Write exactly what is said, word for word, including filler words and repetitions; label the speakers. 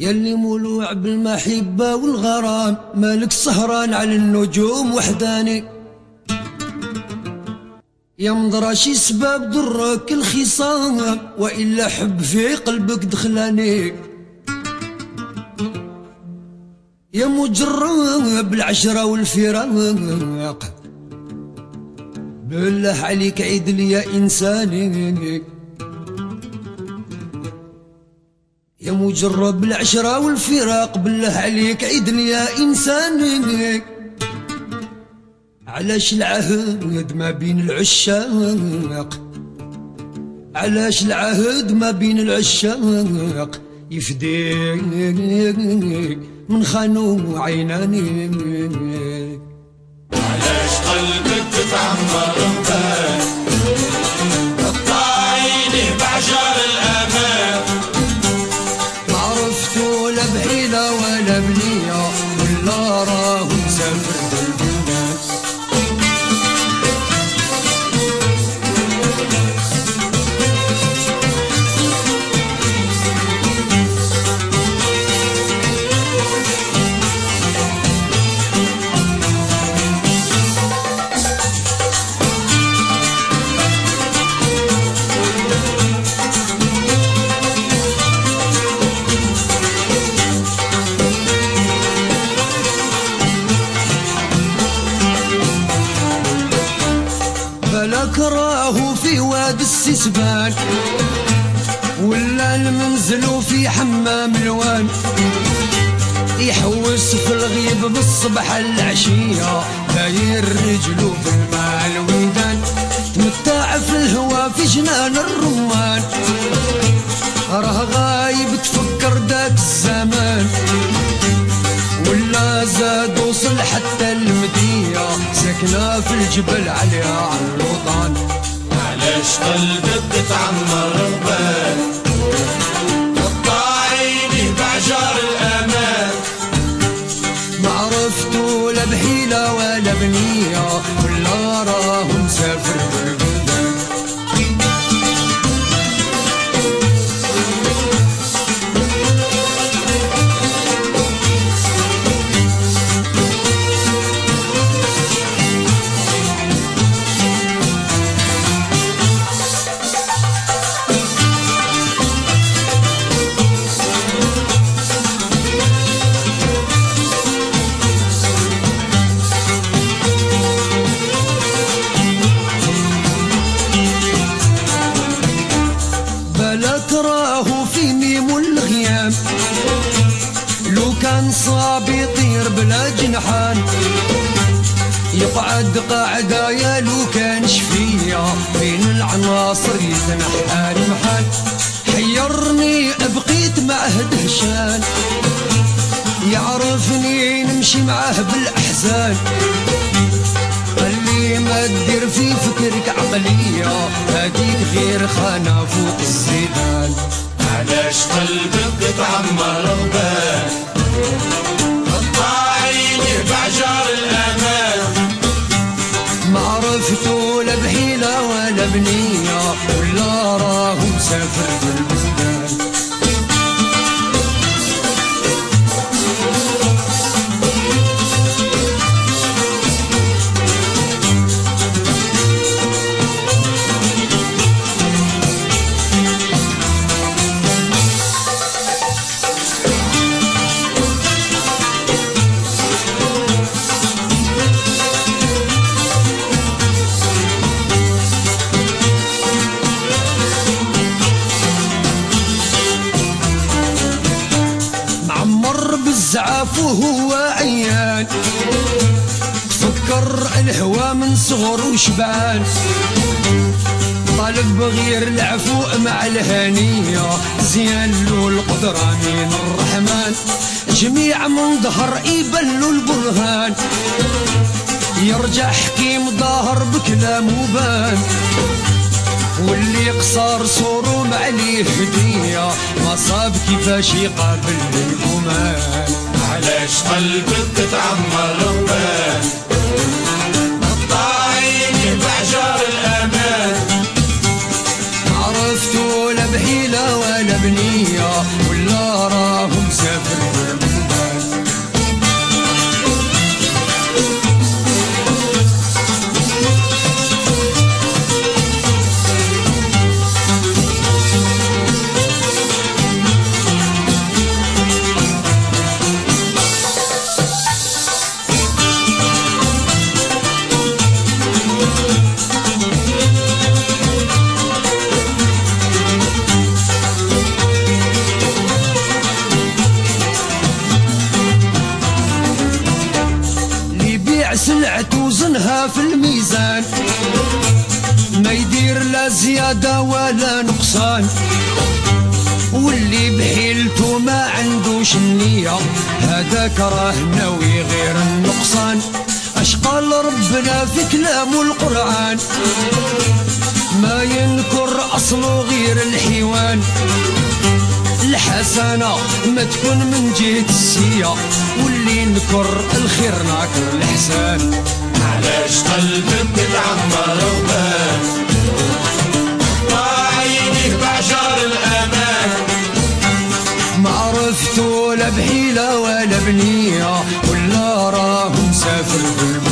Speaker 1: يلي مولوع بالمحبة والغرام، مالك سهران على النجوم وحداني. يا مدراشي سباب درك الخصام، وإلا حب في قلبك دخلاني. يا مجرب بالعشرة والفراق، بالله عليك عيد لي يا إنساني. يا مجرب بالعشرة والفراق، بالله عليك عيد لي يا إنساني. علاش العهد ما بين العشاق، علاش العهد ما بين العشاق يفديك من خانو عيناني.
Speaker 2: علاش قلبك تتعمر ببال، قطعيني بعجر الأمان.
Speaker 1: ما عرفتو لا بحيلة ولا بنية، ولا راه مسافر بالبلدان. بالك راهو في واد السسبان، ولا المنزل في حمام الوان. يحوس في الغيب بالصبح العشية، داير رجلو في الماء الويدان. تمتع في الهوا في جنان الرمان، راه غايب تفكر داك الزمان. ولا زاد وصل حتى المدية، ساكنة في الجبل عليها عالوطان.
Speaker 2: علاش قلبك تتعمر ببال، قطعيني بعجر الأمان.
Speaker 1: ما عرفتو لا بحيلة ولا بنية، ولا راه مسافر بالبلدان. راهو في ميم الغيام، لو كان صاب يطير بلا جنحان. يقعد قاعدة يا لو كان شفية، بين العناصر يتنحى المحال. حيرني بقيت معه دهشان، يعرفني نمشي معه بالأحزان. اللي ما تدير في فكرك عقلية، هاديك غير خانة فوق الزيدان.
Speaker 2: علاش قلبك تتعمر ببال، قطعيني بعجر الأمان.
Speaker 1: ما عرفتو لا بحيلة ولا بنية، ولا راه مسافر بالبلدان. بالزعاف وهو عيان، تفكر الهوى من صغر وشبان. طالب غير العفو مع الهنية، زيان له القدرة من الرحمن. جميع من ظهر يبلوا البرهان، يرجع حكيم ظاهر بكلام وبان. واللي قصار صورو ما عليه هدية، ما صاب كيفاش يقابل الجمال.
Speaker 2: علاش قلبك تتعمر ببال، قطعيني بعجر الأمان.
Speaker 1: عرفتو لا بحيلة ولا بنية، ولا راهم سافر زيادة ولا نقصان، واللي بحيلته ما عندوش النية هذاك راه ناوي غير النقصان. اش قال ربنا في كلامه القرآن؟ ما ينكر أصله غير الحيوان. الحسنة ما تكون من جهة السيئة، واللي نكر الخير ناكر الحسان.
Speaker 2: علاش قلبك بتعمر غبان؟ عينيه بعشر الأمان.
Speaker 1: ما عرفتو لا بحيلة ولا بنية، ولا راه مسافر بالبلد.